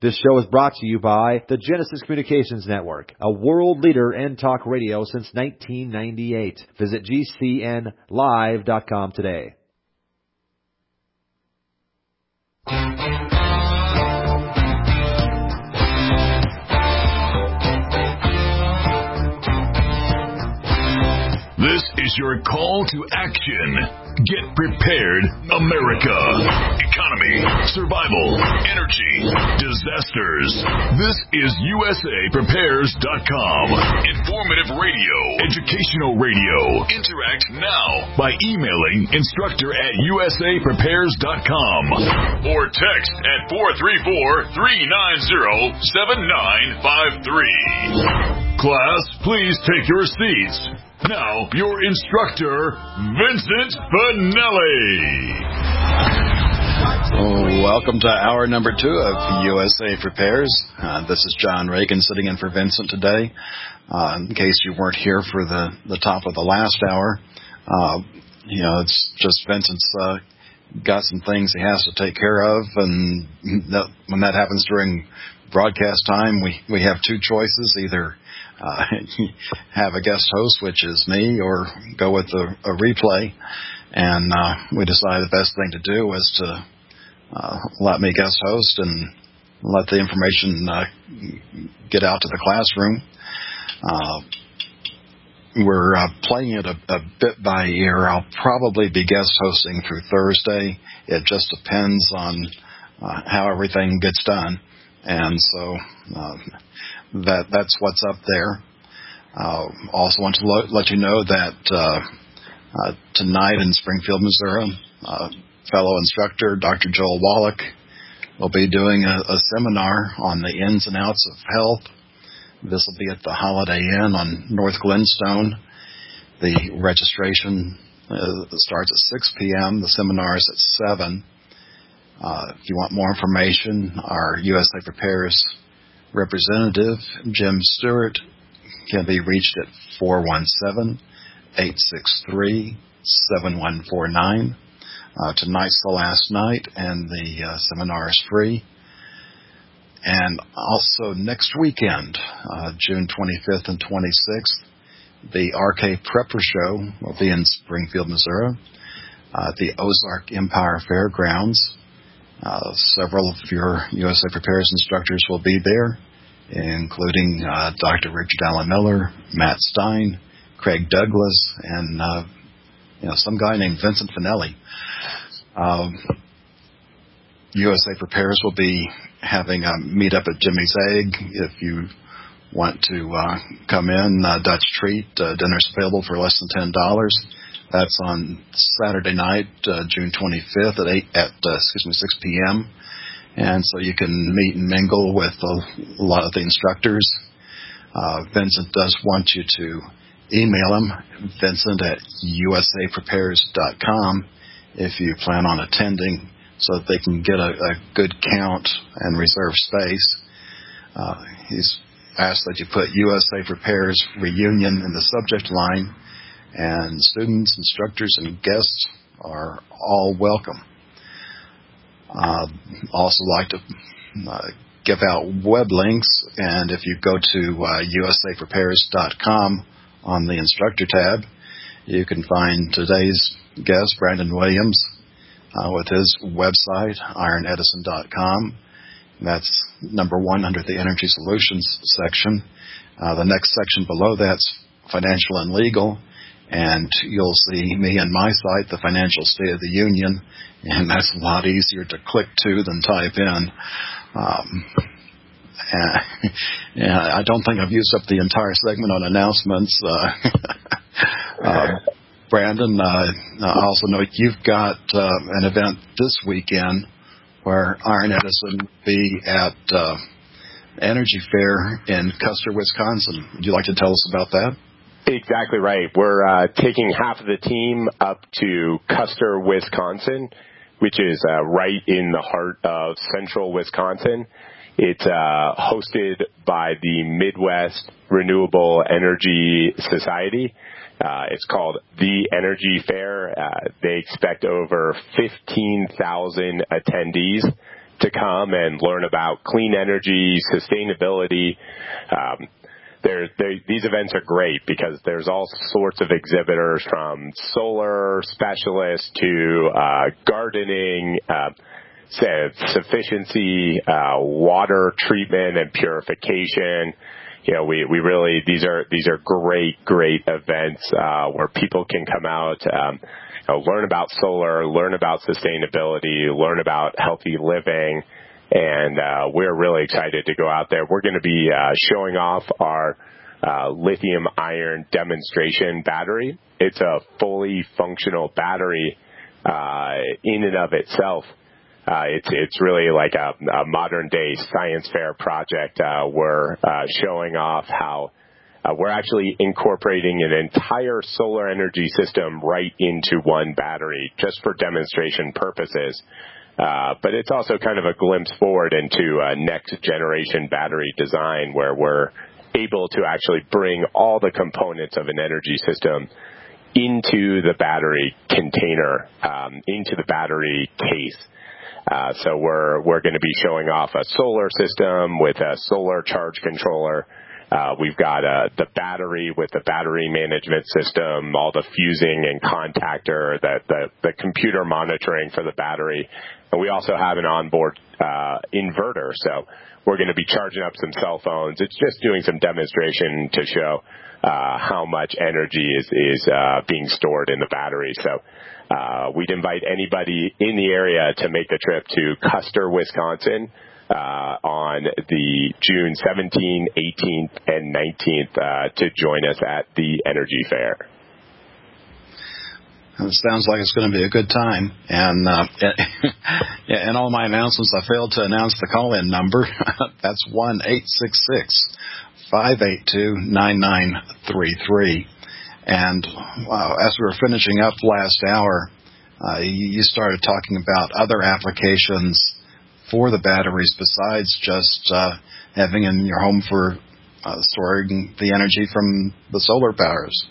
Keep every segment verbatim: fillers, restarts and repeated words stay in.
This show is brought to you by the Genesis Communications Network, a world leader in talk radio since nineteen ninety-eight. Visit G C N live dot com today. This is your call to action. Get prepared, America. Economy, survival, energy, disasters. This is U S A Prepares dot com. Informative radio, educational radio. Interact now by emailing instructor at U S A Prepares dot com or text at four three four, three nine zero, seven nine five three. Class, please take your seats. Now, your instructor, Vincent Finelli. Oh, welcome to hour number two of U S A Prepares. Uh, this is John Reagan sitting in for Vincent today. Uh, in case you weren't here for the, the top of the last hour, uh, you know, it's just Vincent's uh, got some things he has to take care of, and that, when that happens during broadcast time, we, we have two choices, either Uh, have a guest host, which is me, or go with a, a replay. And uh, we decided the best thing to do was to uh, let me guest host and let the information uh, get out to the classroom. Uh, we're uh, playing it a, a bit by ear. I'll probably be guest hosting through Thursday. It just depends on uh, how everything gets done. And so uh, that that's what's up there. Uh, also want to lo- let you know that uh, uh, tonight in Springfield, Missouri, uh, fellow instructor Doctor Joel Wallach will be doing a, a seminar on the ins and outs of health. This will be at the Holiday Inn on North Glenstone. The registration uh, starts at six p.m. The seminar is at seven. Uh, if you want more information, our U S A Prepares representative, Jim Stewart, can be reached at four one seven, eight six three, seven one four nine. Uh, tonight's the last night, and the uh, seminar is free. And also next weekend, uh, June twenty-fifth and twenty-sixth, the R K Prepper Show will be in Springfield, Missouri, uh, at the Ozark Empire Fairgrounds. Uh, several of your U S A Prepares instructors will be there, including uh, Doctor Richard Allen Miller, Matt Stein, Craig Douglas, and uh, you know some guy named Vincent Finelli. Um, U S A Prepares will be having a meetup at Jimmy's Egg. If you want to uh, come in, uh, Dutch treat, uh, dinner's available for less than ten dollars. That's on Saturday night, uh, June twenty-fifth at eight at uh, excuse me six p.m. And so you can meet and mingle with a lot of the instructors. Uh, Vincent does want you to email him, Vincent at U S A Prepares dot com, if you plan on attending, so that they can get a, a good count and reserve space. Uh, he's asked that you put U S A Prepares Reunion in the subject line. And students, instructors, and guests are all welcome. Uh, also like to uh, give out web links, and if you go to uh, U S A Prepares dot com on the instructor tab, you can find today's guest, Brandon Williams, uh, with his website, iron edison dot com. That's number one under the Energy Solutions section. Uh, the next section below that's Financial and Legal. And you'll see me and my site, the Financial State of the Union, and that's a lot easier to click to than type in. Um, and, and I don't think I've used up the entire segment on announcements. Uh, uh, Brandon, uh, I also know you've got uh, an event this weekend where Iron Edison will be at uh, Energy Fair in Custer, Wisconsin. Would you like to tell us about that? Exactly right. We're uh, taking half of the team up to Custer, Wisconsin, which is uh, right in the heart of central Wisconsin. It's uh, hosted by the Midwest Renewable Energy Society. Uh, it's called the Energy Fair. Uh, they expect over fifteen thousand attendees. to come and learn about clean energy, sustainability. Um, They're, they're, these events are great because there's all sorts of exhibitors, from solar specialists to uh, gardening, uh, sufficiency, uh, water treatment and purification. You know, we, we really, these are, these are great, great events, uh, where people can come out, um, you know, learn about solar, learn about sustainability, learn about healthy living. And, uh, we're really excited to go out there. We're going to be, uh, showing off our, uh, lithium iron demonstration battery. It's a fully functional battery, uh, in and of itself. Uh, it's, it's really like a, a modern day science fair project. Uh, we're, uh, showing off how, uh, we're actually incorporating an entire solar energy system right into one battery just for demonstration purposes. Uh, but it's also kind of a glimpse forward into a next generation battery design where we're able to actually bring all the components of an energy system into the battery container, um, into the battery case. Uh, so we're, we're going to be showing off a solar system with a solar charge controller. Uh, we've got uh, the battery with the battery management system, all the fusing and contactor, the, the, the computer monitoring for the battery. And we also have an onboard uh, inverter. So we're going to be charging up some cell phones. It's just doing some demonstration to show uh, how much energy is, is uh, being stored in the battery. So uh, we'd invite anybody in the area to make the trip to Custer, Wisconsin, Uh, on the June seventeenth, eighteenth, and nineteenth uh, to join us at the Energy Fair. It sounds like it's going to be a good time. And uh, yeah, in all my announcements, I failed to announce the call-in number. That's one eight six six, five eight two, nine nine three three. And wow, as we were finishing up last hour, uh, you started talking about other applications for the batteries besides just uh, having in your home for uh, storing the energy from the solar powers.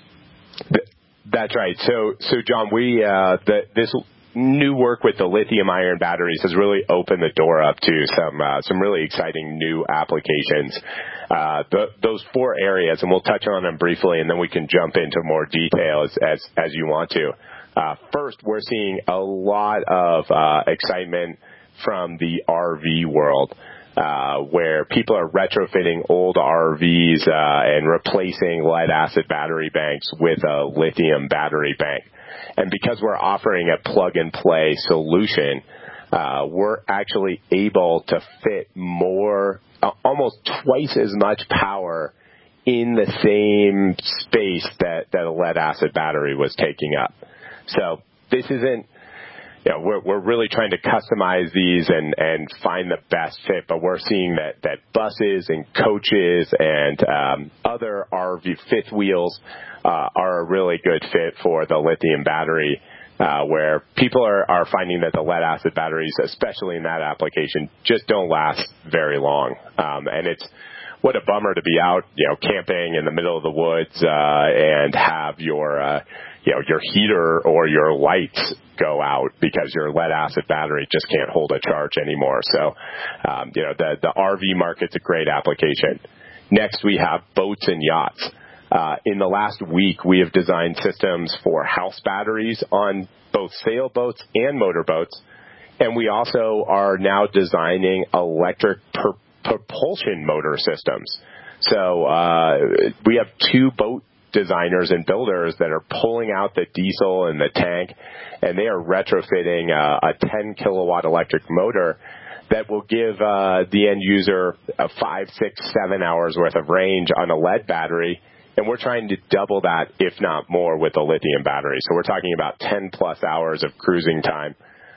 That's right. So, so John, we uh, the, this new work with the lithium iron batteries has really opened the door up to some uh, some really exciting new applications. Uh, the, those four areas, and we'll touch on them briefly, and then we can jump into more details as as you want to. Uh, first, we're seeing a lot of uh, excitement from the R V world, uh, where people are retrofitting old R Vs uh, and replacing lead acid battery banks with a lithium battery bank. And because we're offering a plug-and-play solution, uh, we're actually able to fit more, uh, almost twice as much power in the same space that, that a lead acid battery was taking up. So this isn't, you know, we're, we're really trying to customize these and, and find the best fit, but we're seeing that, that buses and coaches and um, other R V fifth wheels uh, are a really good fit for the lithium battery, uh, where people are, are finding that the lead acid batteries, especially in that application, just don't last very long. Um, and it's what a bummer to be out, you know, camping in the middle of the woods uh, and have your uh, you know, your heater or your lights go out because your lead acid battery just can't hold a charge anymore. So, um, you know, the, the R V market's a great application. Next, we have boats and yachts. Uh, in the last week, we have designed systems for house batteries on both sailboats and motorboats. And we also are now designing electric per- propulsion motor systems. So, uh, we have two boat designers and builders that are pulling out the diesel and the tank, and they are retrofitting uh, a ten kilowatt electric motor that will give uh, the end user a five, six, seven hours worth of range on a lead battery. And we're trying to double that, if not more, with a lithium battery. So we're talking about ten plus hours of cruising time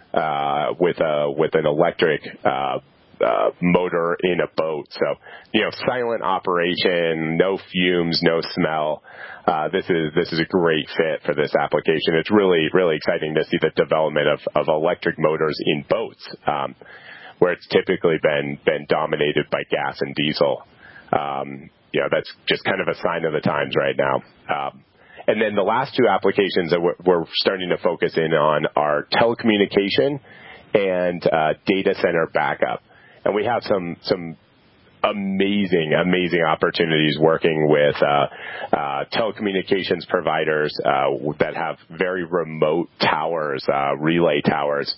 uh, with a with an electric uh Uh, motor in a boat. So, you know, silent operation, no fumes, no smell. Uh, this is, this is a great fit for this application. It's really, really exciting to see the development of, of electric motors in boats, um, where it's typically been, been dominated by gas and diesel. Um, you know, that's just kind of a sign of the times right now. Um, and then the last two applications that we're, we're starting to focus in on are telecommunication and uh, data center backup. And we have some some amazing, amazing opportunities working with uh, uh, telecommunications providers uh, that have very remote towers, uh, relay towers.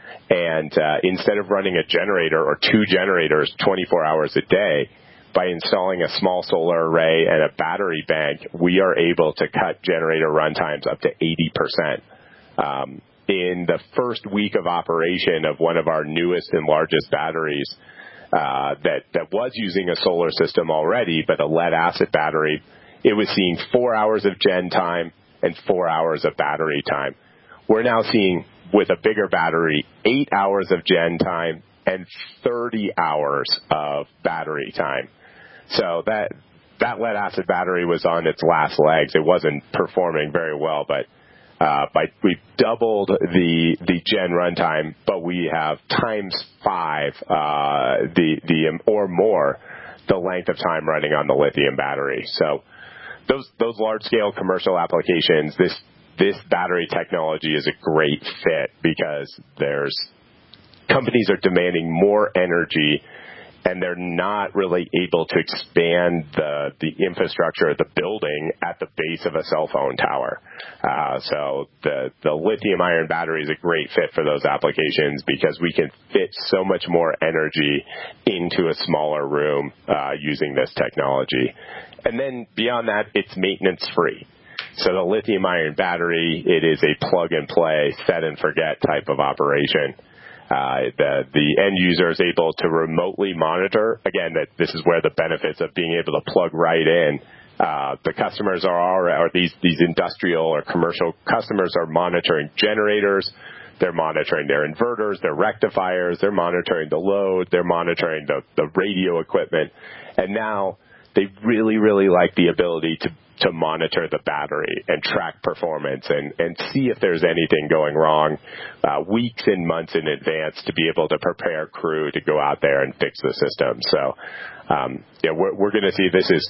And uh, instead of running a generator or two generators twenty-four hours a day, by installing a small solar array and a battery bank, we are able to cut generator run times up to eighty percent. Um, in the first week of operation of one of our newest and largest batteries, Uh, that, that was using a solar system already, but a lead acid battery, it was seeing four hours of gen time and four hours of battery time. We're now seeing, with a bigger battery, eight hours of gen time and thirty hours of battery time. So that, that lead acid battery was on its last legs. It wasn't performing very well, but Uh, by, we've doubled the the gen runtime, but we have times five uh, the the or more the length of time running on the lithium battery. So those those large scale commercial applications, this this battery technology is a great fit because there's companies are demanding more energy, and they're not really able to expand the the infrastructure of the building at the base of a cell phone tower. Uh, so the the lithium iron battery is a great fit for those applications because we can fit so much more energy into a smaller room uh, using this technology. And then beyond that, it's maintenance free. So the lithium iron battery, it is a plug and play, set and forget type of operation. Uh, the, the end user is able to remotely monitor. Again, that this is where the benefits of being able to plug right in. Uh, the customers are, or these, these industrial or commercial customers are monitoring generators. They're monitoring their inverters, their rectifiers. They're monitoring the load. They're monitoring the, the radio equipment. And now they really, really like the ability to to monitor the battery and track performance and, and see if there's anything going wrong uh, weeks and months in advance to be able to prepare crew to go out there and fix the system. So, um, yeah, we're, we're going to see this is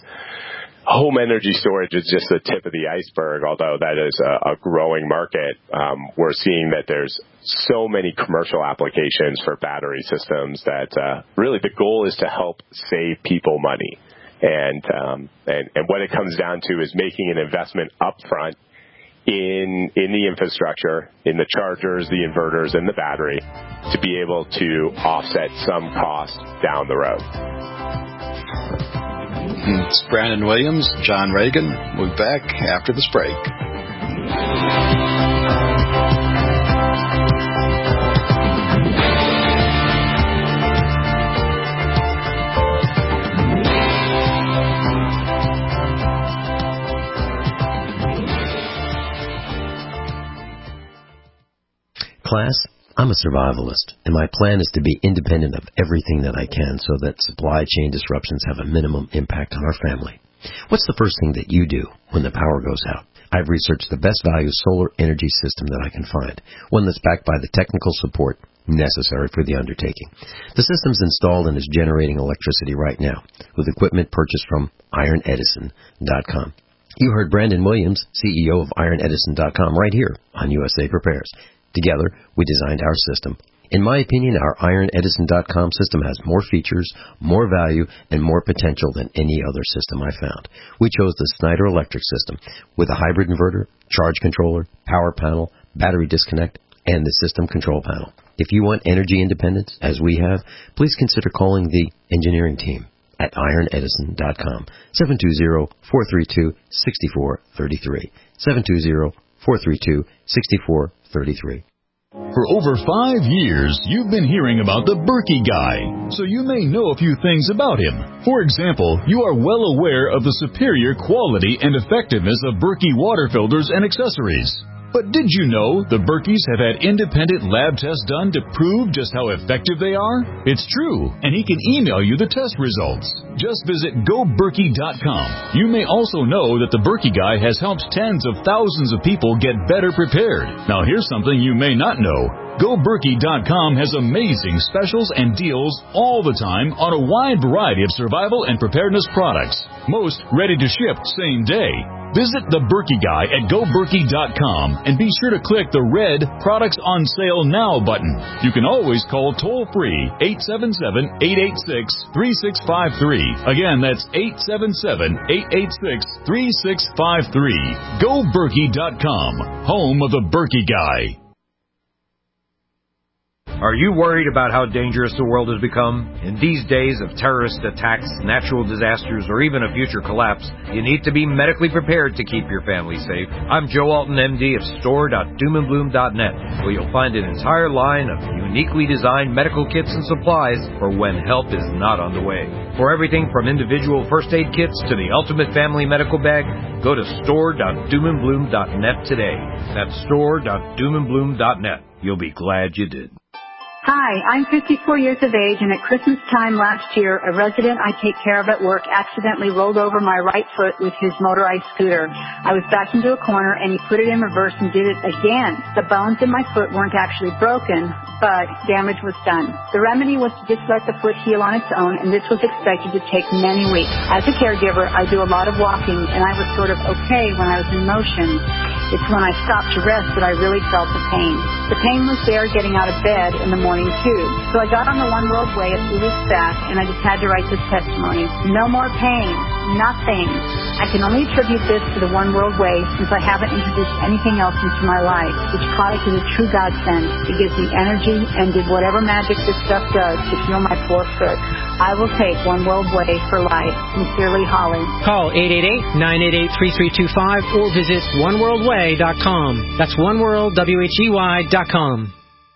home energy storage is just the tip of the iceberg, although that is a, a growing market. Um, we're seeing that there's so many commercial applications for battery systems that uh, really the goal is to help save people money. And, um, and and what it comes down to is making an investment up front in in the infrastructure, in the chargers, the inverters, and the battery to be able to offset some cost down the road. It's Brandon Williams, John Reagan. We'll be back after this break. Class, I'm a survivalist, and my plan is to be independent of everything that I can so that supply chain disruptions have a minimum impact on our family. What's the first thing that you do when the power goes out? I've researched the best value solar energy system that I can find, one that's backed by the technical support necessary for the undertaking. The system's installed and is generating electricity right now with equipment purchased from iron edison dot com. You heard Brandon Williams, C E O of iron edison dot com, right here on U S A Prepares. Together, we designed our system. In my opinion, our iron edison dot com system has more features, more value, and more potential than any other system I found. We chose the Snyder Electric system with a hybrid inverter, charge controller, power panel, battery disconnect, and the system control panel. If you want energy independence, as we have, please consider calling the engineering team at iron edison dot com, seven two zero, four three two, six four three three, seven two zero, four three two, six four three three. For over five years, you've been hearing about the Berkey Guy, so you may know a few things about him. For example, you are well aware of the superior quality and effectiveness of Berkey water filters and accessories. But did you know the Berkeys have had independent lab tests done to prove just how effective they are? It's true, and he can email you the test results. Just visit go berkey dot com. You may also know that the Berkey Guy has helped tens of thousands of people get better prepared. Now here's something you may not know. Go Berkey dot com has amazing specials and deals all the time on a wide variety of survival and preparedness products. Most ready to ship same day. Visit the Berkey Guy at Go Berkey dot com and be sure to click the red Products on Sale Now button. You can always call toll-free eight seven seven, eight eight six, three six five three. Again, that's eight seven seven, eight eight six, three six five three. Go Berkey dot com, home of the Berkey Guy. Are you worried about how dangerous the world has become? In these days of terrorist attacks, natural disasters, or even a future collapse, you need to be medically prepared to keep your family safe. I'm Joe Alton, M D of store dot doom and bloom dot net, where you'll find an entire line of uniquely designed medical kits and supplies for when help is not on the way. For everything from individual first aid kits to the ultimate family medical bag, go to store dot doom and bloom dot net today. That's store dot doom and bloom dot net. You'll be glad you did. Hi, I'm fifty-four years of age, and at Christmas time last year, a resident I take care of at work accidentally rolled over my right foot with his motorized scooter. I was backed into a corner, and he put it in reverse and did it again. The bones in my foot weren't actually broken, but damage was done. The remedy was to just let the foot heal on its own, and this was expected to take many weeks. As a caregiver, I do a lot of walking, and I was sort of okay when I was in motion. It's when I stopped to rest that I really felt the pain. The pain was there getting out of bed in the morning, too. So I got on the One World Way a few weeks back, and I just had to write this testimony. No more pain. Nothing. I can only attribute this to the One World Way, since I haven't introduced anything else into my life. This product is a true godsend. It gives me energy and did whatever magic this stuff does to heal my poor foot. I will take One World Way for life. Sincerely, Holly. Call eight eight eight, nine eight eight, three three two five or visit one world way dot com. That's one world, W H E Y dot com.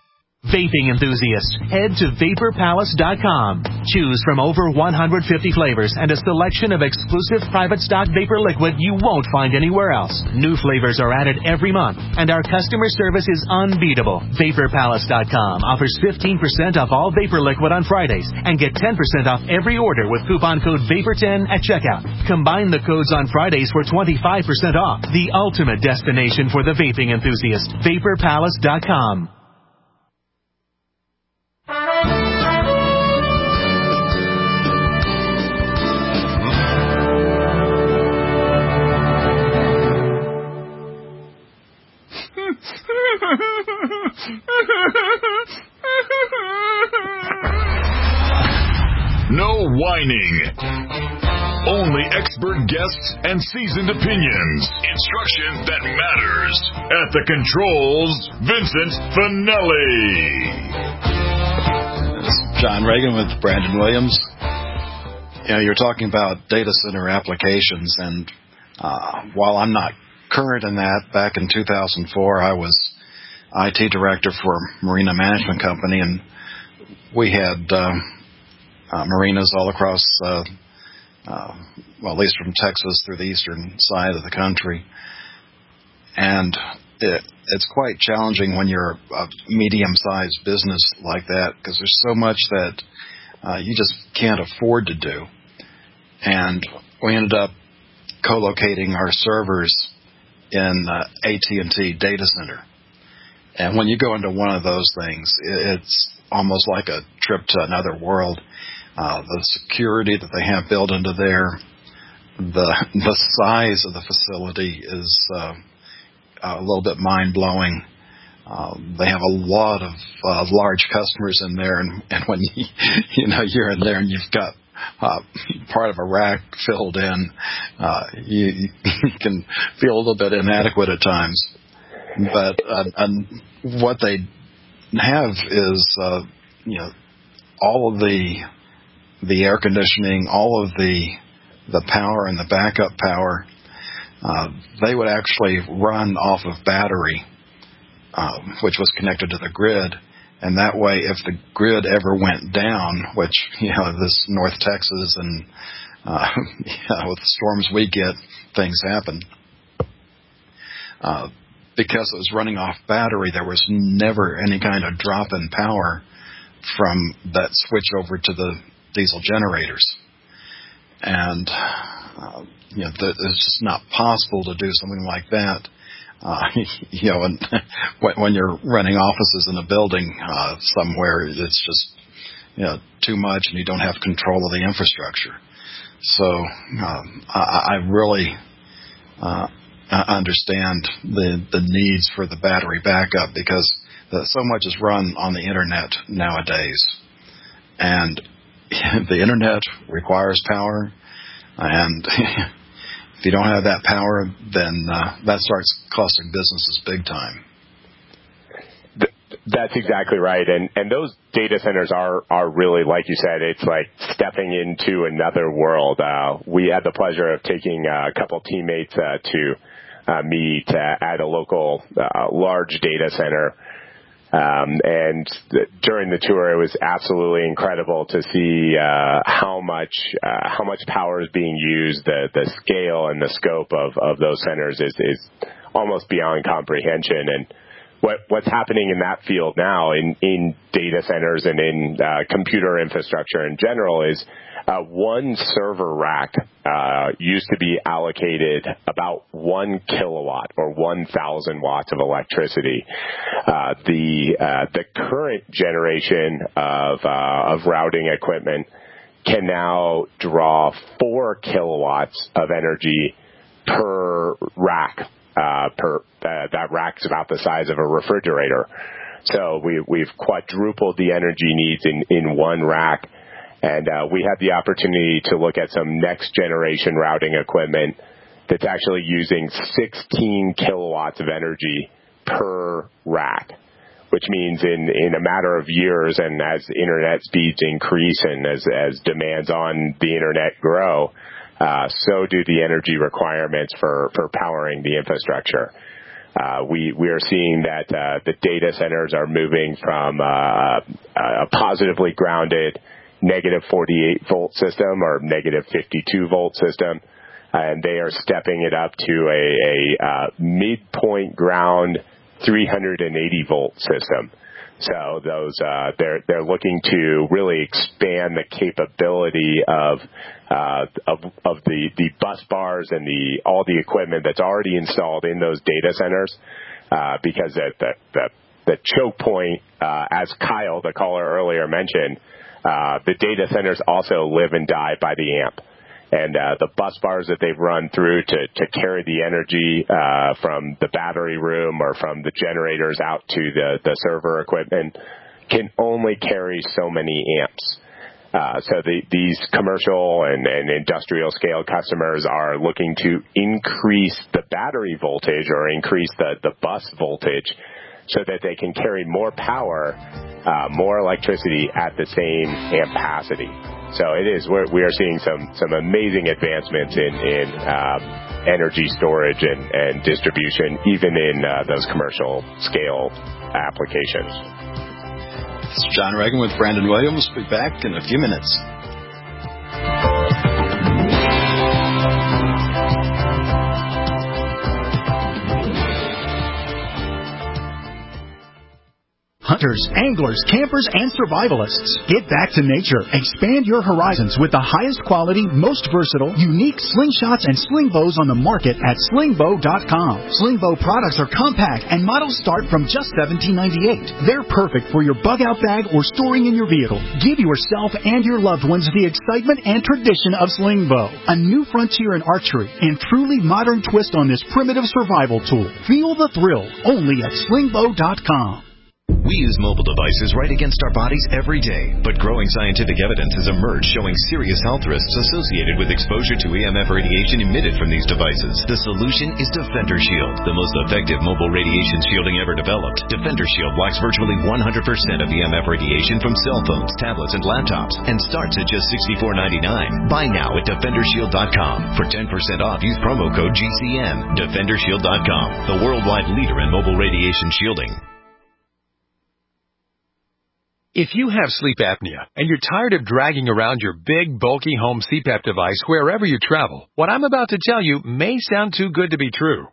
Vaping enthusiasts, head to vapor palace dot com. Choose from over one hundred fifty flavors and a selection of exclusive private stock vapor liquid you won't find anywhere else. New flavors are added every month, and our customer service is unbeatable. vapor palace dot com offers fifteen percent off all vapor liquid on Fridays and get ten percent off every order with coupon code vapor ten at checkout. Combine the codes on Fridays for twenty-five percent off. The ultimate destination for the vaping enthusiast. vapor palace dot com. No whining. Only expert guests and seasoned opinions. Instruction that matters. At the controls, Vincent Finelli. It's John Reagan with Brandon Williams. You know, you're talking about data center applications, and uh, while I'm not current in that, back in two thousand four, I was I T director for a marina management company, and we had uh, uh, marinas all across, uh, uh, well, at least from Texas through the eastern side of the country. And it, it's quite challenging when you're a medium-sized business like that, because there's so much that uh, you just can't afford to do. And we ended up co-locating our servers in uh, A T and T data center. And when you go into one of those things, it's almost like a trip to another world. Uh, the security that they have built into there, the the size of the facility is uh, a little bit mind-blowing. Uh, they have a lot of uh, large customers in there, and, and when you, you know you're in there and you've got uh, part of a rack filled in, uh, you, you can feel a little bit inadequate at times. But uh, and what they have is, uh, you know, all of the the air conditioning, all of the the power and the backup power. Uh, they would actually run off of battery, uh, which was connected to the grid, and that way, if the grid ever went down, which you know this North Texas and uh, yeah, with the storms we get, things happen. Uh, Because it was running off battery, there was never any kind of drop in power from that switch over to the diesel generators. And, uh, you know, th- it's just not possible to do something like that Uh, you know, when, when you're renting offices in a building uh, somewhere, it's just, you know, too much, and you don't have control of the infrastructure. So um, I, I really uh, understand the the needs for the battery backup, because the, so much is run on the internet nowadays, and the internet requires power, and if you don't have that power, then uh, that starts costing businesses big time. That's exactly right. And and those data centers are, are really, like you said, it's like stepping into another world. Uh, we had the pleasure of taking uh, a couple teammates uh, to uh, meet uh, at a local uh, large data center. Um, and th- during the tour, it was absolutely incredible to see uh, how much uh, how much power is being used. The the scale and the scope of, of those centers is, is almost beyond comprehension. And What, what's happening in that field now in, in data centers and in uh, computer infrastructure in general is uh, one server rack uh, used to be allocated about one kilowatt or one thousand watts of electricity. Uh, the uh, the current generation of uh, of routing equipment can now draw four kilowatts of energy per rack. Uh, per uh, that rack's about the size of a refrigerator. So we, we've quadrupled the energy needs in, in one rack. And uh, we had the opportunity to look at some next generation routing equipment that's actually using sixteen kilowatts of energy per rack, which means in, in a matter of years, and as internet speeds increase and as, as demands on the internet grow, Uh, so do the energy requirements for, for powering the infrastructure. Uh, we, we are seeing that uh, the data centers are moving from uh, a positively grounded negative forty-eight volt system or negative fifty-two volt system, and they are stepping it up to a, a uh, midpoint ground three hundred eighty volt system. So those uh, they're they're looking to really expand the capability of uh, of of the, the bus bars and the all the equipment that's already installed in those data centers, uh, because the the, the, the choke point, uh, as Kyle, the caller earlier mentioned, uh, the data centers also live and die by the amp. And uh, the bus bars that they've run through to, to carry the energy uh, from the battery room or from the generators out to the, the server equipment can only carry so many amps. Uh, so the, these commercial and, and industrial scale customers are looking to increase the battery voltage or increase the, the bus voltage so that they can carry more power, uh, more electricity at the same ampacity. So it is, we're, we are seeing some, some amazing advancements in, in um, energy storage and, and distribution, even in uh, those commercial scale applications. This is John Reagan with Brandon Williams. We'll be back in a few minutes. Hunters, anglers, campers, and survivalists. Get back to nature. Expand your horizons with the highest quality, most versatile, unique slingshots and sling bows on the market at sling bow dot com. Sling bow products are compact and models start from just seventeen ninety-eight. They're perfect for your bug-out bag or storing in your vehicle. Give yourself and your loved ones the excitement and tradition of sling bow. A new frontier in archery and truly modern twist on this primitive survival tool. Feel the thrill only at sling bow dot com. We use mobile devices right against our bodies every day, but growing scientific evidence has emerged showing serious health risks associated with exposure to E M F radiation emitted from these devices. The solution is Defender Shield, the most effective mobile radiation shielding ever developed. Defender Shield blocks virtually one hundred percent of E M F radiation from cell phones, tablets, and laptops, and starts at just sixty-four ninety-nine. Buy now at defender shield dot com. For ten percent off, use promo code G C N. defender shield dot com, the worldwide leader in mobile radiation shielding. If you have sleep apnea and you're tired of dragging around your big, bulky home C PAP device wherever you travel, what I'm about to tell you may sound too good to be true.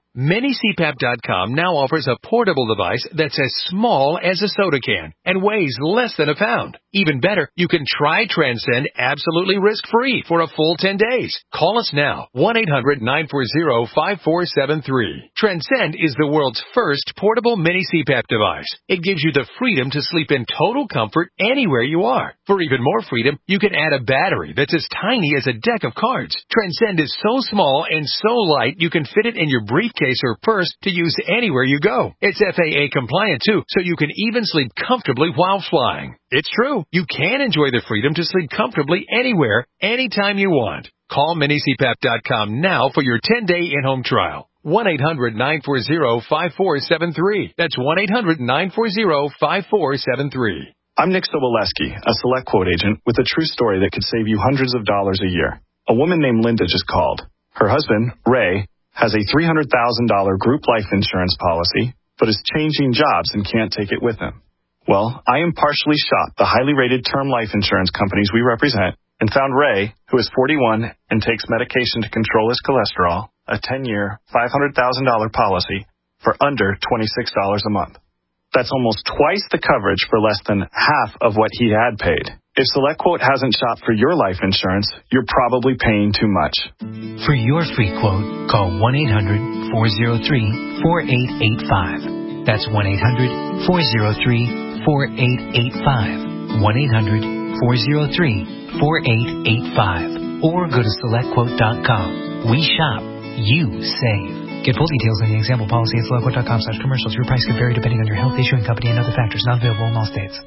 Mini C PAP dot com now offers a portable device that's as small as a soda can and weighs less than a pound. Even better, you can try Transcend absolutely risk-free for a full ten days. Call us now, one eight hundred nine four zero five four seven three. Transcend is the world's first portable mini C PAP device. It gives you the freedom to sleep in total comfort anywhere you are. For even more freedom, you can add a battery that's as tiny as a deck of cards. Transcend is so small and so light you can fit it in your briefcase or purse to use anywhere you go. It's F A A compliant too, so you can even sleep comfortably while flying. It's true. You can enjoy the freedom to sleep comfortably anywhere, anytime you want. Call Mini C PAP dot com now for your ten-day in-home trial. one eight hundred nine four zero five four seven three. That's one eight hundred nine four zero five four seven three. I'm Nick Soboleski, a Select Quote agent with a true story that could save you hundreds of dollars a year. A woman named Linda just called. Her husband, Ray, has a three hundred thousand dollars group life insurance policy, but is changing jobs and can't take it with him. Well, I impartially shopped the highly rated term life insurance companies we represent and found Ray, who is forty-one and takes medication to control his cholesterol, a ten-year, five hundred thousand dollars policy for under twenty-six dollars a month. That's almost twice the coverage for less than half of what he had paid. If SelectQuote hasn't shopped for your life insurance, you're probably paying too much. For your free quote, call one eight hundred four oh three four eight eight five. That's one eight hundred four oh three four eight eight five. one eight hundred four oh three four eight eight five. Or go to select quote dot com. We shop. You save. Get full details on the example policy at select quote dot com slash commercials. Your price could vary depending on your health, issuing company, and other factors. Not available in all states.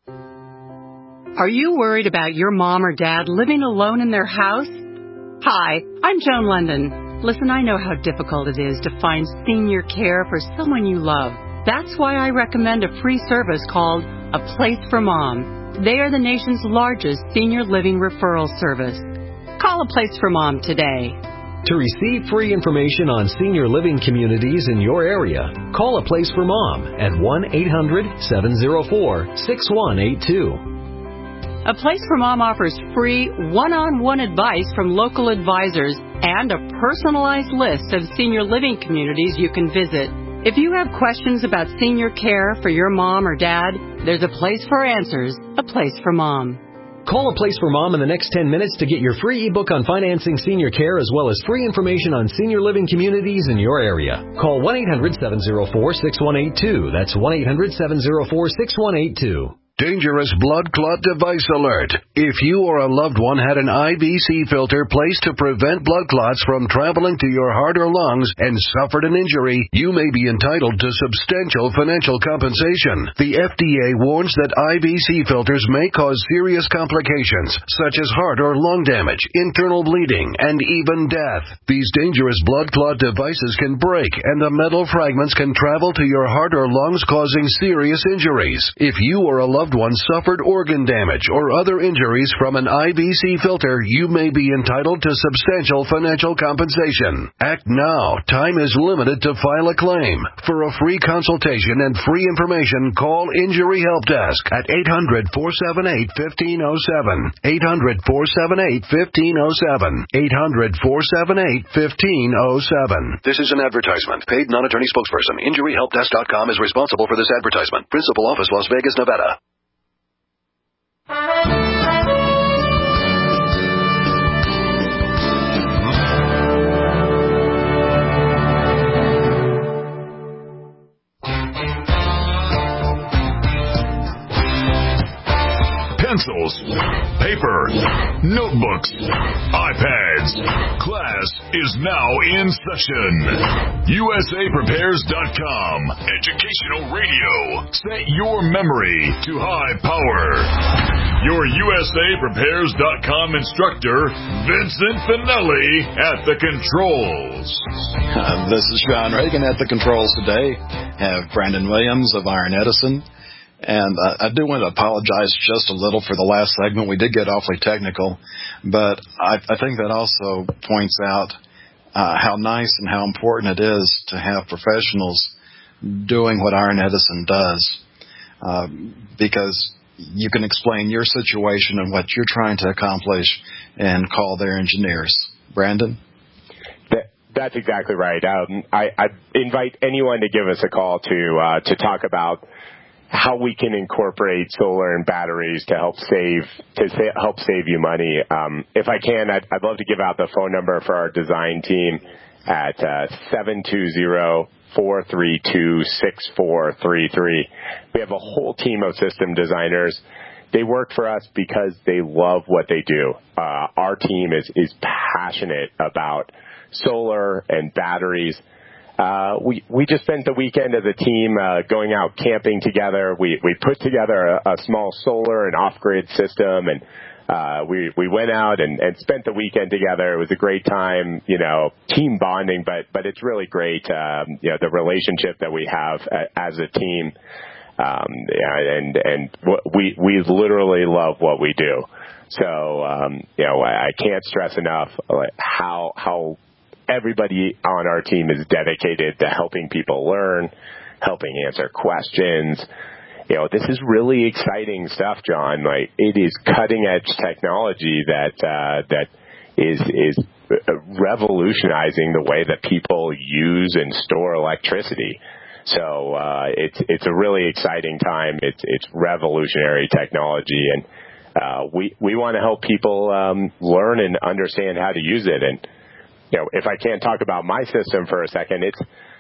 Are you worried about your mom or dad living alone in their house? Hi, I'm Joan London. Listen, I know how difficult it is to find senior care for someone you love. That's why I recommend a free service called A Place for Mom. They are the nation's largest senior living referral service. Call A Place for Mom today. To receive free information on senior living communities in your area, call A Place for Mom at one eight hundred seven oh four six one eight two. A Place for Mom offers free one-on-one advice from local advisors and a personalized list of senior living communities you can visit. If you have questions about senior care for your mom or dad, there's a place for answers, A Place for Mom. Call A Place for Mom in the next ten minutes to get your free ebook on financing senior care as well as free information on senior living communities in your area. Call one eight hundred seven oh four six one eight two. That's one eight hundred seven oh four six one eight two. Dangerous blood clot device alert. If you or a loved one had an I V C filter placed to prevent blood clots from traveling to your heart or lungs and suffered an injury, you may be entitled to substantial financial compensation. The F D A warns that I V C filters may cause serious complications, such as heart or lung damage, internal bleeding, and even death. These dangerous blood clot devices can break, and the metal fragments can travel to your heart or lungs, causing serious injuries. If you or a loved one suffered organ damage or other injuries from an I V C filter, you may be entitled to substantial financial compensation. Act now. Time is limited to file a claim. For a free consultation and free information, call Injury Help Desk at eight hundred four seven eight one five oh seven. eight hundred four seven eight one five oh seven. eight hundred four seven eight one five oh seven. This is an advertisement. Paid non-attorney spokesperson. Injury Help Desk dot com is responsible for this advertisement. Principal office, Las Vegas, Nevada. Pencils, paper, notebooks, iPads. Class is now in session. U S A Prepares dot com. Educational radio. Set your memory to high power. Your U S A Prepares dot com instructor, Vincent Finelli, at the controls. Uh, this is John Reagan at the controls today. Have Brandon Williams of Iron Edison. And uh, I do want to apologize just a little for the last segment. We did get awfully technical, but I, I think that also points out uh, how nice and how important it is to have professionals doing what Iron Edison does, uh, because you can explain your situation and what you're trying to accomplish and call their engineers. Brandon? That's exactly right. Um, I, I invite anyone to give us a call to uh, to talk about how we can incorporate solar and batteries to help save to sa- help save you money. Um, if I can, I'd, I'd love to give out the phone number for our design team at uh, seven two zero, four three two, six four three three. We have a whole team of system designers. They work for us because they love what they do. Uh, our team is, is passionate about solar and batteries. Uh, we, we just spent the weekend as a team uh, going out camping together. We, we put together a, a small solar and off-grid system, and uh, we, we went out and, and spent the weekend together. It was a great time, you know, team bonding, but, but it's really great, um, you know, the relationship that we have a, as a team. Um, and, and we, we literally love what we do. So, um, you know, I, I can't stress enough how, how everybody on our team is dedicated to helping people learn, helping answer questions. You know, this is really exciting stuff, John. Like, it is cutting edge technology that, uh, that is, is revolutionizing the way that people use and store electricity. So uh, it's it's a really exciting time. It's it's revolutionary technology, and uh, we we want to help people um, learn and understand how to use it. And you know, if I can't talk about my system for a second, it's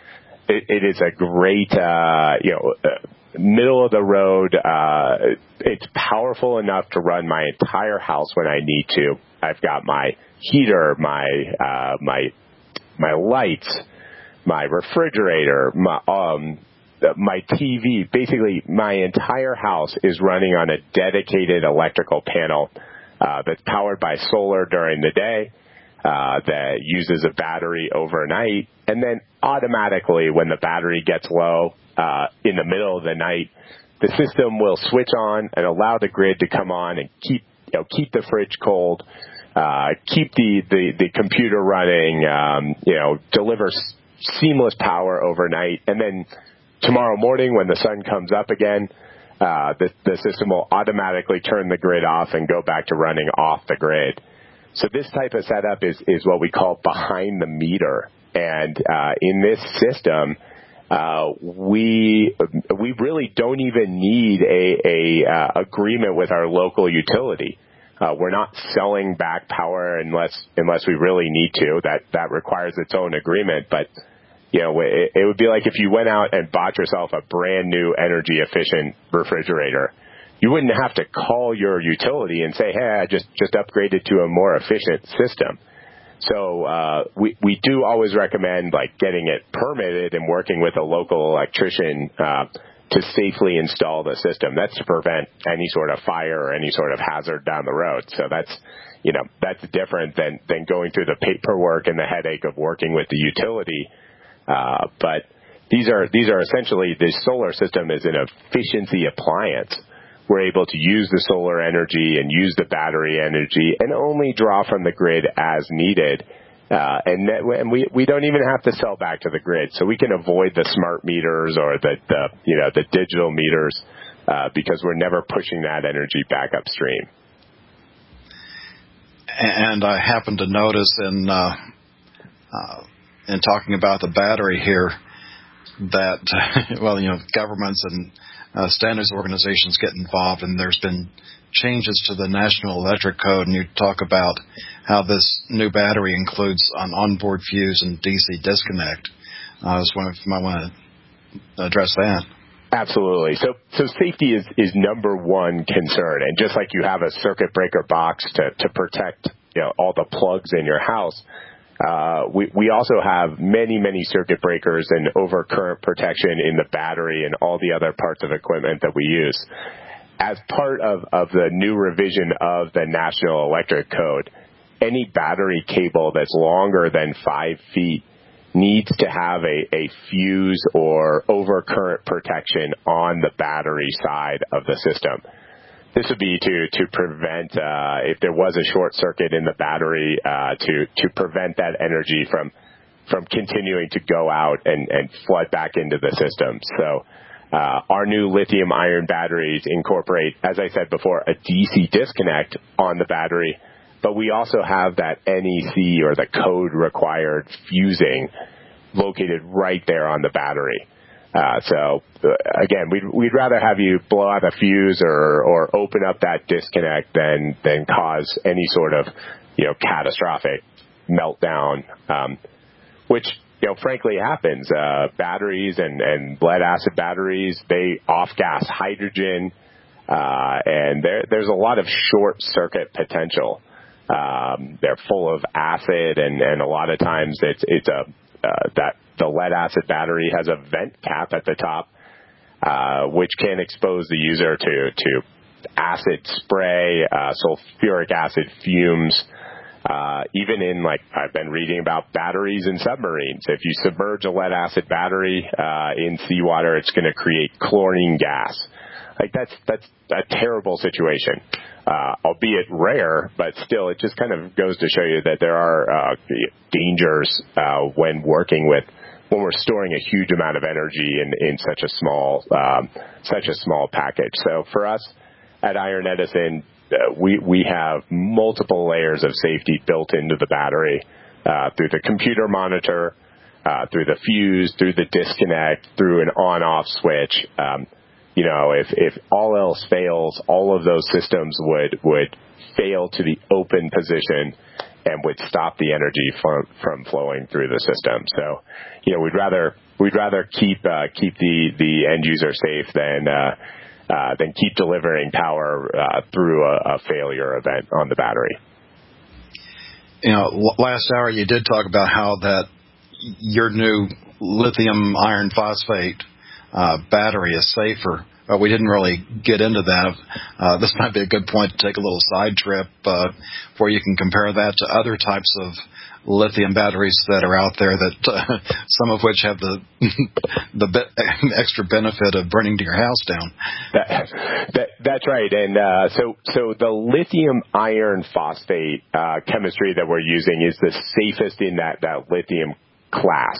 it, it is a great uh, you know uh, middle of the road. Uh, it's powerful enough to run my entire house when I need to. I've got my heater, my uh, my my lights, my refrigerator, my um, my T V. Basically, my entire house is running on a dedicated electrical panel uh, that's powered by solar during the day, uh, that uses a battery overnight, and then automatically, when the battery gets low uh, in the middle of the night, the system will switch on and allow the grid to come on and keep you know keep the fridge cold, uh, keep the, the the computer running, um, you know, deliver seamless power overnight, and then tomorrow morning when the sun comes up again, uh, the, the system will automatically turn the grid off and go back to running off the grid. So this type of setup is, is what we call behind the meter. And uh, in this system, uh, we we really don't even need a, a uh, agreement with our local utility. Uh, we're not selling back power unless unless we really need to. That that requires its own agreement, but you know, it, it would be like if you went out and bought yourself a brand new energy efficient refrigerator. You wouldn't have to call your utility and say, hey, I just, just upgraded to a more efficient system. So uh, we, we do always recommend like getting it permitted and working with a local electrician uh, to safely install the system. That's to prevent any sort of fire or any sort of hazard down the road. So that's, you know, that's different than, than going through the paperwork and the headache of working with the utility. Uh, but these are these are essentially, the solar system is an efficiency appliance. We're able to use the solar energy and use the battery energy and only draw from the grid as needed. Uh, and, that, and we, we don't even have to sell back to the grid. So we can avoid the smart meters or the, the you know, the digital meters uh, because we're never pushing that energy back upstream. And I happen to notice in uh, uh, in talking about the battery here that, well, you know, governments and uh, standards organizations get involved, and there's been changes to the National Electric Code, and you talk about how this new battery includes an onboard fuse and D C disconnect. Uh, I was wondering if you might want to address that. Absolutely. So, so safety is, is number one concern, and just like you have a circuit breaker box to, to protect, you know, all the plugs in your house, uh, we, we also have many, many circuit breakers and overcurrent protection in the battery and all the other parts of equipment that we use. As part of, of the new revision of the National Electric Code, any battery cable that's longer than five feet needs to have a, a fuse or overcurrent protection on the battery side of the system. This would be to, to prevent, uh, if there was a short circuit in the battery, uh, to, to prevent that energy from, from continuing to go out and, and flood back into the system. So, uh, our new lithium iron batteries incorporate, as I said before, a D C disconnect on the battery but we also have that N E C or the code required fusing located right there on the battery. Uh, so uh, again, we'd, we'd rather have you blow out a fuse or, or open up that disconnect than, than cause any sort of, you know, catastrophic meltdown, um, which, you know, frankly happens. Uh, batteries and, and lead acid batteries, they off-gas hydrogen, uh, and there, there's a lot of short circuit potential. Um, they're full of acid, and, and a lot of times it's, it's a, uh, that the lead acid battery has a vent cap at the top, uh, which can expose the user to, to acid spray, uh, sulfuric acid fumes. Uh, even in, like, I've been reading about batteries in submarines. If you submerge a lead acid battery, uh, in seawater, it's going to create chlorine gas. Like, that's, that's a terrible situation. Uh, albeit rare, but still, it just kind of goes to show you that there are, uh, dangers, uh, when working with, when we're storing a huge amount of energy in, in such a small, um, such a small package. So for us at Iron Edison, Uh, we, we have multiple layers of safety built into the battery, uh, through the computer monitor, uh, through the fuse, through the disconnect, through an on-off switch. Um, you know, if, if all else fails, all of those systems would, would fail to the open position and would stop the energy from, from flowing through the system. So, you know, we'd rather, we'd rather keep, uh, keep the, the end user safe than, uh, Uh, then keep delivering power uh, through a, a failure event on the battery. You know, last hour you did talk about how that your new lithium iron phosphate uh, battery is safer. Uh, we didn't really get into that. Uh, this might be a good point to take a little side trip uh, where you can compare that to other types of lithium batteries that are out there, that uh, some of which have the the be- extra benefit of burning to your house down. That, that, that's right. And uh, so so the lithium iron phosphate uh, chemistry that we're using is the safest in that, that lithium class.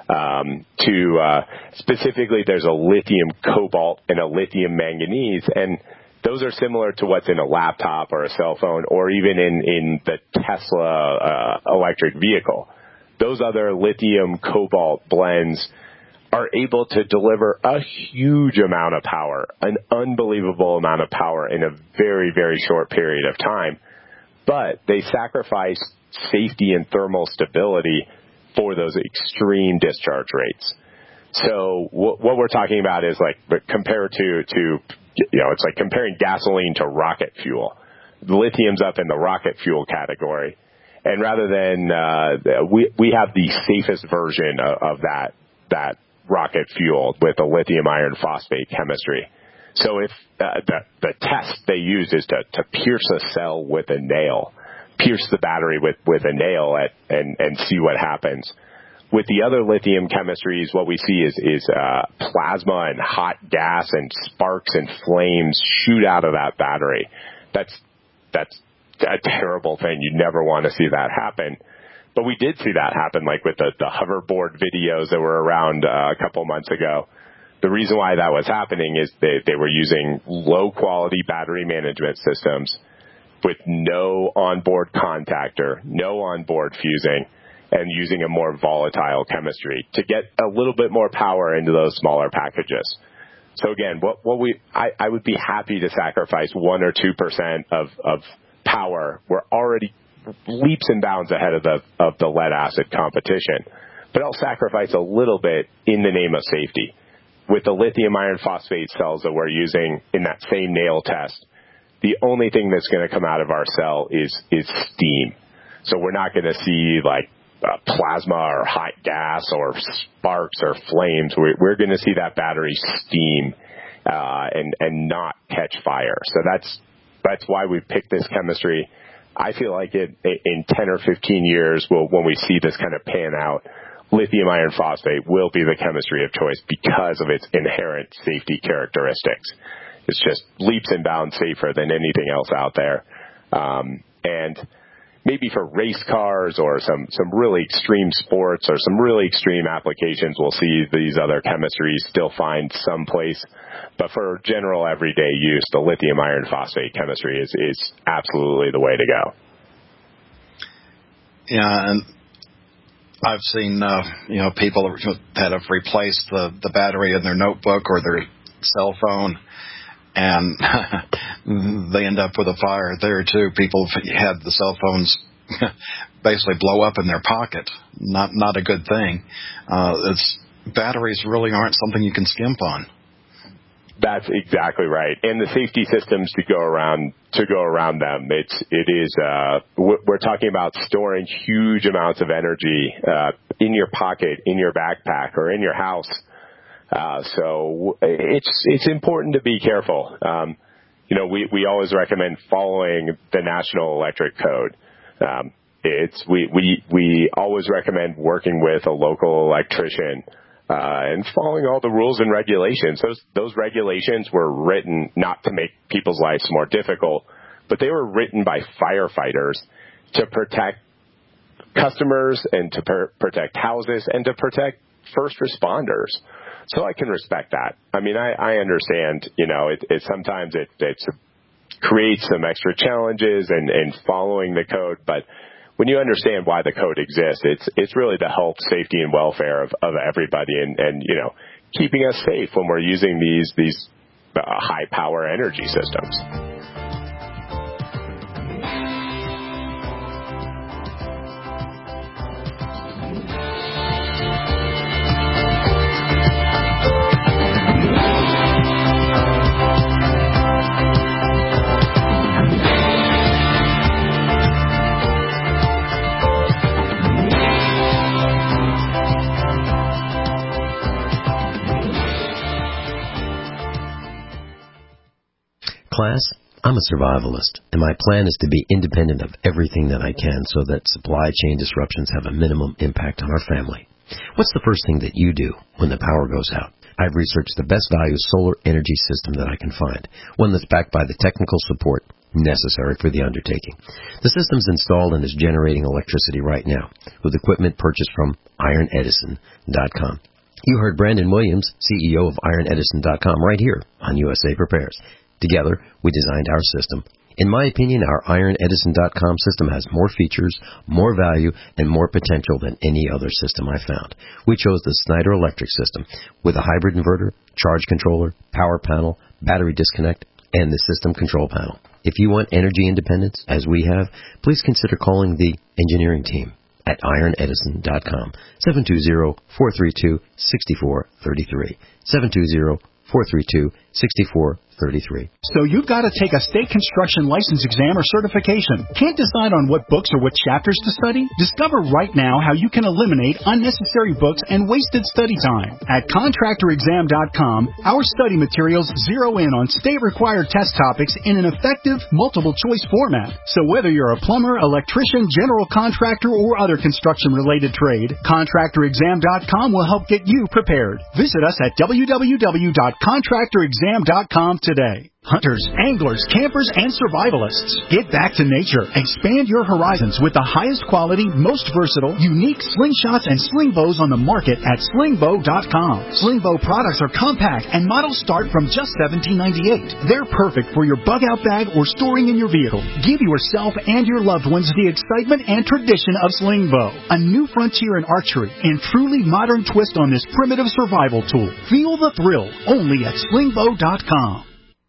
Um, to uh, specifically, there's a lithium cobalt and a lithium manganese, and those are similar to what's in a laptop or a cell phone, or even in, in the Tesla uh, electric vehicle. Those other lithium cobalt blends are able to deliver a huge amount of power, an unbelievable amount of power in a very, very short period of time. But they sacrifice safety and thermal stability for those extreme discharge rates. So what, what we're talking about is like compared to, to, you know, it's like comparing gasoline to rocket fuel. The lithium's up in the rocket fuel category. And rather than, uh, we, we have the safest version of, of that, that rocket fuel with the lithium iron phosphate chemistry. So if, uh, the, the test they use is to, to pierce a cell with a nail, pierce the battery with, with a nail at, and, and see what happens. With the other lithium chemistries, what we see is, is uh, plasma and hot gas and sparks and flames shoot out of that battery. That's that's a terrible thing. You never want to see that happen. But we did see that happen, like with the, the hoverboard videos that were around uh, a couple months ago. The reason why that was happening is they, they were using low-quality battery management systems with no onboard contactor, no onboard fusing, and using a more volatile chemistry to get a little bit more power into those smaller packages. So again, what, what we, I, I would be happy to sacrifice one or two percent of, of power. We're already leaps and bounds ahead of the, of the lead acid competition, but I'll sacrifice a little bit in the name of safety. With the lithium iron phosphate cells that we're using in that same nail test, the only thing that's going to come out of our cell is, is steam. So we're not going to see like, Uh, plasma or hot gas or sparks or flames. We're, we're going to see that battery steam uh, and and not catch fire. So that's that's why we picked this chemistry. I feel like it in ten or fifteen years, we'll, when we see this kind of pan out, lithium iron phosphate will be the chemistry of choice because of its inherent safety characteristics. It's just leaps and bounds safer than anything else out there. Um, and maybe for race cars or some, some really extreme sports or some really extreme applications, we'll see these other chemistries still find some place. But for general everyday use, the lithium iron phosphate chemistry is, is absolutely the way to go. Yeah, and I've seen uh, you know people that have replaced the, the battery in their notebook or their cell phone, and they end up with a fire there too. People had the cell phones basically blow up in their pocket. Not not a good thing. Uh, it's batteries really aren't something you can skimp on. That's exactly right, and the safety systems to go around to go around them. It's it is uh, we're talking about storing huge amounts of energy uh, in your pocket, in your backpack, or in your house. Uh, so it's it's important to be careful. Um, you know, we we always recommend following the National Electric Code. Um, it's we we we always recommend working with a local electrician. Uh, and following all the rules and regulations. Those those regulations were written not to make people's lives more difficult, but they were written by firefighters to protect customers and to per- protect houses and to protect first responders. So I can respect that. I mean, I, I understand, you know, it, it sometimes it, it creates some extra challenges and, and following the code, but when you understand why the code exists, it's it's really the health, safety, and welfare of, of everybody, and, and you know, keeping us safe when we're using these these uh, high power energy systems. Class, I'm a survivalist, and my plan is to be independent of everything that I can so that supply chain disruptions have a minimum impact on our family. What's the first thing that you do when the power goes out? I've researched the best value solar energy system that I can find, one that's backed by the technical support necessary for the undertaking. The system's installed and is generating electricity right now with equipment purchased from iron edison dot com. You heard Brandon Williams, C E O of iron edison dot com, right here on U S A Prepares. Together, we designed our system. In my opinion, our iron edison dot com system has more features, more value, and more potential than any other system I found. We chose the Snyder Electric system with a hybrid inverter, charge controller, power panel, battery disconnect, and the system control panel. If you want energy independence, as we have, please consider calling the engineering team at iron edison dot com, seven two zero, four three two, six four three three, seven two zero, four three two, six four thirty-three. So you've got to take a state construction license exam or certification. Can't decide on what books or what chapters to study? Discover right now how you can eliminate unnecessary books and wasted study time. At contractor exam dot com, our study materials zero in on state-required test topics in an effective, multiple-choice format. So whether you're a plumber, electrician, general contractor, or other construction-related trade, contractor exam dot com will help get you prepared. Visit us at w w w dot contractor exam dot com today. Hunters, anglers, campers, and survivalists. Get back to nature. Expand your horizons with the highest quality, most versatile, unique slingshots and sling bows on the market at sling bow dot com. Sling bow products are compact and models start from just seventeen ninety-eight. They're perfect for your bug-out bag or storing in your vehicle. Give yourself and your loved ones the excitement and tradition of sling bow, a new frontier in archery and truly modern twist on this primitive survival tool. Feel the thrill only at sling bow dot com.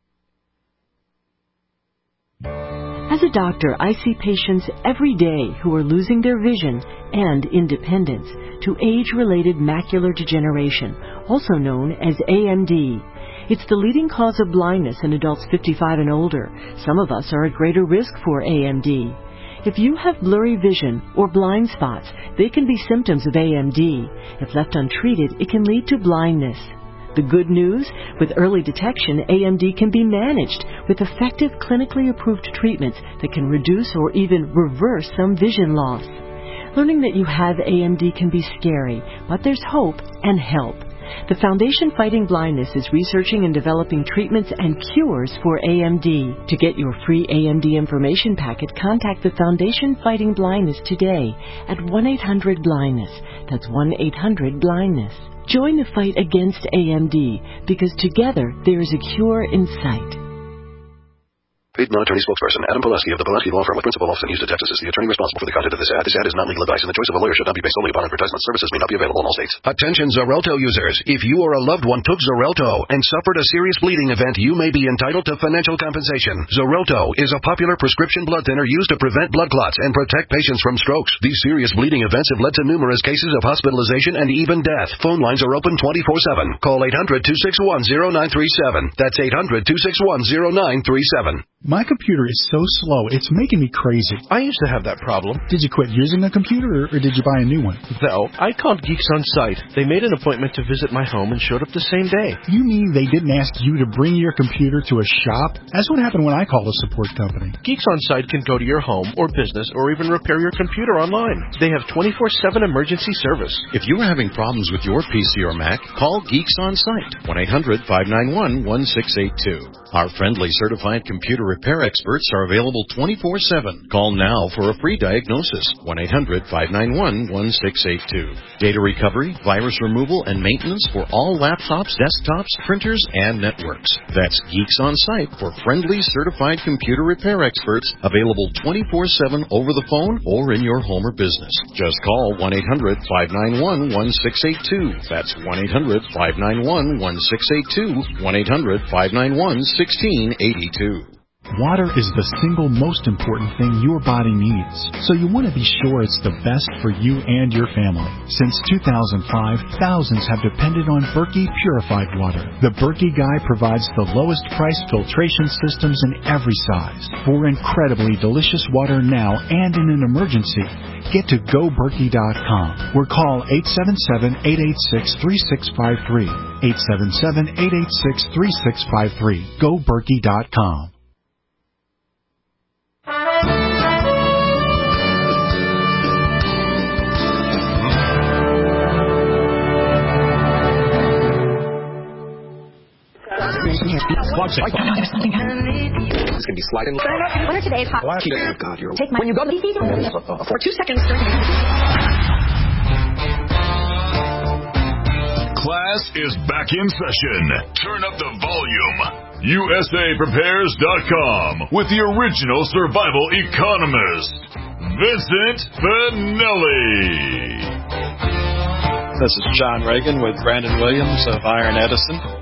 As a doctor, I see patients every day who are losing their vision and independence to age-related macular degeneration, also known as A M D. It's the leading cause of blindness in adults fifty-five and older. Some of us are at greater risk for A M D. If you have blurry vision or blind spots, they can be symptoms of A M D. If left untreated, it can lead to blindness. The good news, with early detection, A M D can be managed with effective clinically approved treatments that can reduce or even reverse some vision loss. Learning that you have A M D can be scary, but there's hope and help. The Foundation Fighting Blindness is researching and developing treatments and cures for A M D. To get your free A M D information packet, contact the Foundation Fighting Blindness today at one eight hundred blindness. That's one eight hundred blindness. Join the fight against A M D, because together there is a cure in sight. Paid non-attorney spokesperson Adam Pulaski of the Pulaski Law Firm with principal office in Houston, Texas is the attorney responsible for the content of this ad. This ad is not legal advice, and the choice of a lawyer should not be based solely upon advertisement. Services may not be available in all states. Attention Xarelto users. If you or a loved one took Xarelto and suffered a serious bleeding event, you may be entitled to financial compensation. Xarelto is a popular prescription blood thinner used to prevent blood clots and protect patients from strokes. These serious bleeding events have led to numerous cases of hospitalization and even death. Phone lines are open twenty-four seven. Call eight hundred, two six one, zero nine three seven. That's eight hundred, two six one, zero nine three seven. My computer is so slow, it's making me crazy. I used to have that problem. Did you quit using a computer, or did you buy a new one? No, I called Geeks On Site. They made an appointment to visit my home and showed up the same day. You mean they didn't ask you to bring your computer to a shop? That's what happened when I called a support company. Geeks On Site can go to your home or business or even repair your computer online. They have twenty-four seven emergency service. If you are having problems with your P C or Mac, call Geeks On Site, one eight hundred, five nine one, one six eight two. Our friendly certified computer repair experts are available twenty-four seven. Call now for a free diagnosis, one eight hundred, five nine one, one six eight two. Data recovery, virus removal, and maintenance for all laptops, desktops, printers, and networks. That's Geeks On Site for friendly certified computer repair experts, available twenty-four seven over the phone or in your home or business. Just call one eight hundred, five nine one, one six eight two. That's one eight hundred, five nine one, one six eight two, one eight hundred, five nine one, one six eight two. Water is the single most important thing your body needs, so you want to be sure it's the best for you and your family. Since two thousand five, thousands have depended on Berkey Purified Water. The Berkey Guy provides the lowest price filtration systems in every size. For incredibly delicious water now and in an emergency, get to go berkey dot com or call eight seven seven, eight eight six, three six five three. eight seven seven, eight eight six, three six five three. go berkey dot com. It's going to be sliding. What are today's hot? Oh, God, you're... Take my... When you go to the for two seconds. Class is back in session. Turn up the volume. U S A Prepares dot com with the original survival economist, Vincent Finelli. This is John Reagan with Brandon Williams of Iron Edison.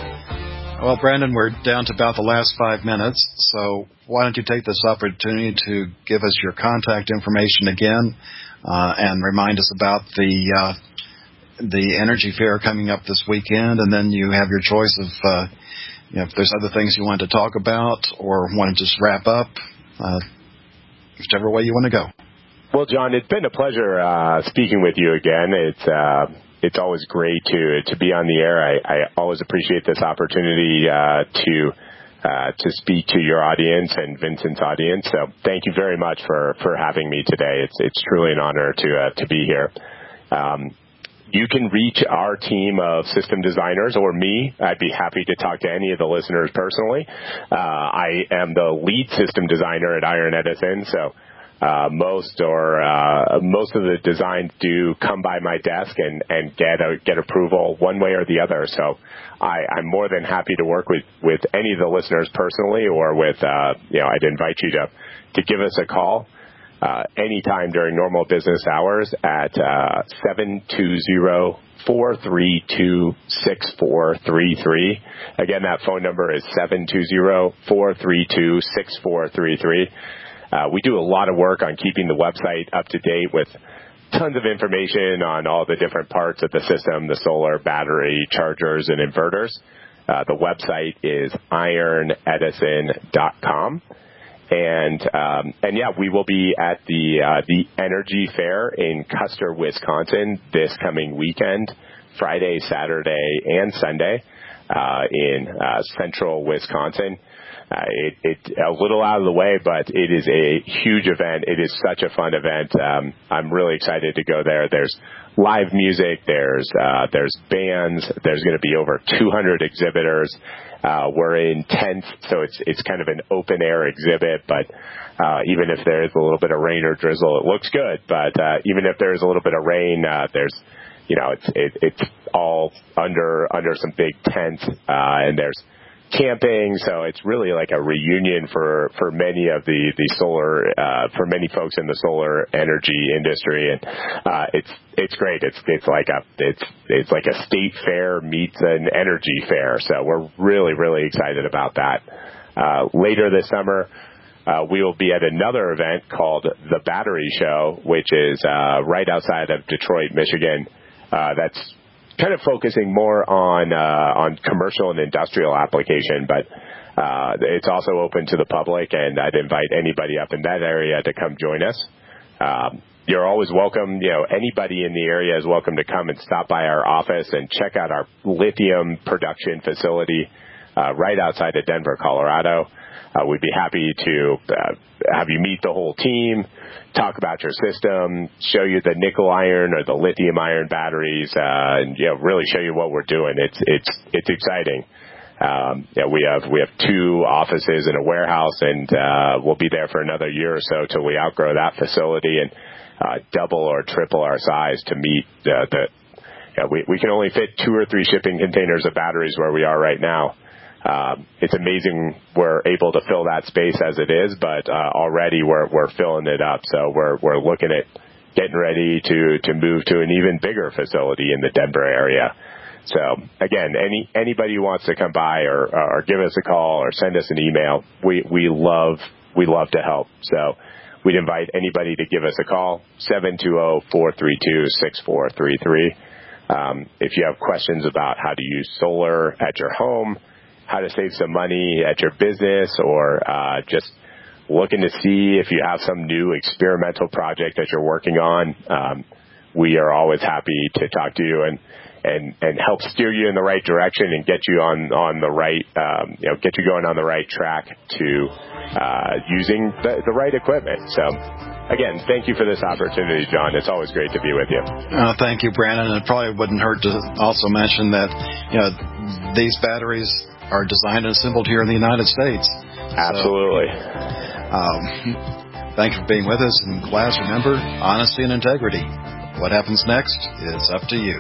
Well, Brandon, we're down to about the last five minutes, so why don't you take this opportunity to give us your contact information again uh, and remind us about the uh, the Energy Fair coming up this weekend, and then you have your choice of uh, you know, if there's other things you want to talk about or want to just wrap up, uh, whichever way you want to go. Well, John, it's been a pleasure uh, speaking with you again. It's uh, it's always great to to be on the air. I, I always appreciate this opportunity uh, to uh, to speak to your audience and Vincent's audience. So thank you very much for, for having me today. It's it's truly an honor to uh, to be here. Um, You can reach our team of system designers or me. I'd be happy to talk to any of the listeners personally. Uh, I am the lead system designer at Iron Edison, so uh, most or uh, most of the designs do come by my desk and, and get a, get approval one way or the other. So I, I'm more than happy to work with, with any of the listeners personally, or with uh, you know I'd invite you to to give us a call. Uh, anytime during normal business hours at uh, seven two zero, four three two, six four three three. Again, that phone number is seven two zero, four three two, six four three three. Uh, we do a lot of work on keeping the website up to date with tons of information on all the different parts of the system, the solar, battery, chargers, and inverters. Uh, the website is iron edison dot com. And um, and yeah, we will be at the uh, the Energy Fair in Custer, Wisconsin this coming weekend, Friday, Saturday, and Sunday uh, in uh, central Wisconsin. Uh, it, it a little out of the way, but it is a huge event. It is such a fun event. Um, I'm really excited to go there. There's live music. There's uh, there's bands. There's going to be over two hundred exhibitors. Uh, we're in tents, so it's it's kind of an open air exhibit, but uh, even if there is a little bit of rain or drizzle, it looks good. But uh, even if there is a little bit of rain, uh, there's, you know, it's it, it's all under under some big tents, uh, and there's camping. So it's really like a reunion for, for many of the, the solar, uh, for many folks in the solar energy industry. And, uh, it's, it's great. It's, it's like a, it's, it's like a state fair meets an energy fair. So we're really, really excited about that. Uh, later this summer, uh, we will be at another event called the Battery Show, which is, uh, right outside of Detroit, Michigan. Uh, that's kind of focusing more on uh, on commercial and industrial application, but uh, it's also open to the public, and I'd invite anybody up in that area to come join us. Um, you're always welcome. You know, anybody in the area is welcome to come and stop by our office and check out our lithium production facility uh, right outside of Denver, Colorado. Uh, we'd be happy to uh, have you meet the whole team, talk about your system, show you the nickel iron or the lithium iron batteries, uh, and you know, really show you what we're doing. It's it's it's exciting. Um, yeah, we have we have two offices and a warehouse, and uh, we'll be there for another year or so till we outgrow that facility and uh, double or triple our size to meet uh, the. Yeah, we we can only fit two or three shipping containers of batteries where we are right now. Um, it's amazing we're able to fill that space as it is, but uh, already we're we're filling it up. So we're we're looking at getting ready to to move to an even bigger facility in the Denver area. So again, any anybody who wants to come by or or give us a call or send us an email, we we love we love to help. So we'd invite anybody to give us a call, seven two zero, four three two, six four three three. Um, if you have questions about how to use solar at your home, how to save some money at your business, or uh, just looking to see if you have some new experimental project that you're working on, um, we are always happy to talk to you and, and, and help steer you in the right direction and get you on, on the right, um, you know, get you going on the right track to uh, using the, the right equipment. So, again, thank you for this opportunity, John. It's always great to be with you. Uh, thank you, Brandon. It probably wouldn't hurt to also mention that, you know, these batteries are designed and assembled here in the United States. Absolutely. So, um, thanks for being with us. And class, remember, honesty and integrity. What happens next is up to you.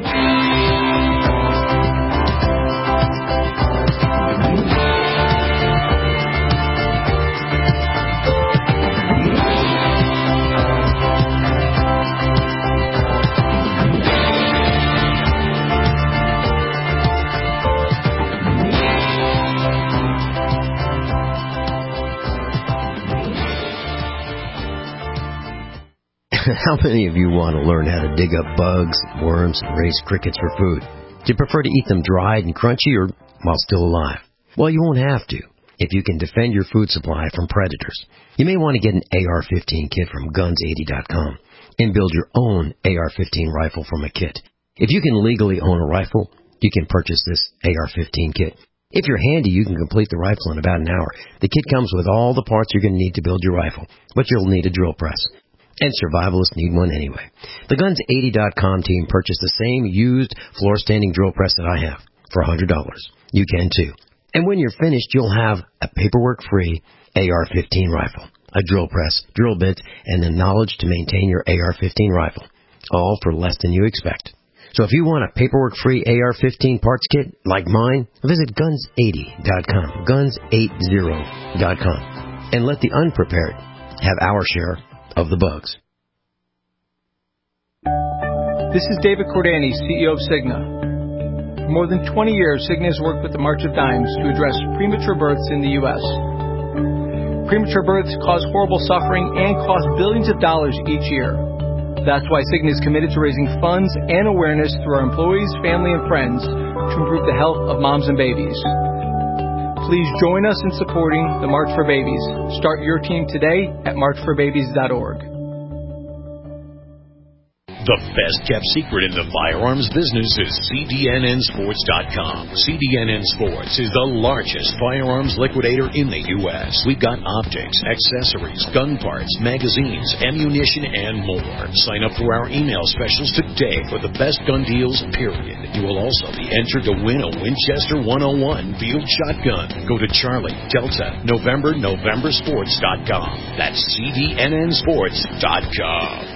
How many of you want to learn how to dig up bugs, worms, and raise crickets for food? Do you prefer to eat them dried and crunchy or while still alive? Well, you won't have to if you can defend your food supply from predators. You may want to get an A R fifteen kit from guns eighty dot com and build your own A R fifteen rifle from a kit. If you can legally own a rifle, you can purchase this A R fifteen kit. If you're handy, you can complete the rifle in about an hour. The kit comes with all the parts you're going to need to build your rifle, but you'll need a drill press. And survivalists need one anyway. The guns eighty dot com team purchased the same used floor-standing drill press that I have for one hundred dollars. You can too. And when you're finished, you'll have a paperwork-free A R fifteen rifle, a drill press, drill bits, and the knowledge to maintain your A R fifteen rifle, all for less than you expect. So if you want a paperwork-free A R fifteen parts kit like mine, visit guns eighty dot com, guns eighty dot com, and let the unprepared have our share of the bugs. This is David Cordani, C E O of Cigna. For more than twenty years, Cigna has worked with the March of Dimes to address premature births in the U S Premature births cause horrible suffering and cost billions of dollars each year. That's why Cigna is committed to raising funds and awareness through our employees, family, and friends to improve the health of moms and babies. Please join us in supporting the March for Babies. Start your team today at march for babies dot org. The best-kept secret in the firearms business is C D N N sports dot com. C D N N Sports is the largest firearms liquidator in the U S We've got optics, accessories, gun parts, magazines, ammunition, and more. Sign up for our email specials today for the best gun deals, period. You will also be entered to win a Winchester one oh one field shotgun. Go to Charlie, Delta, November, November sports dot com. That's C D N N sports dot com.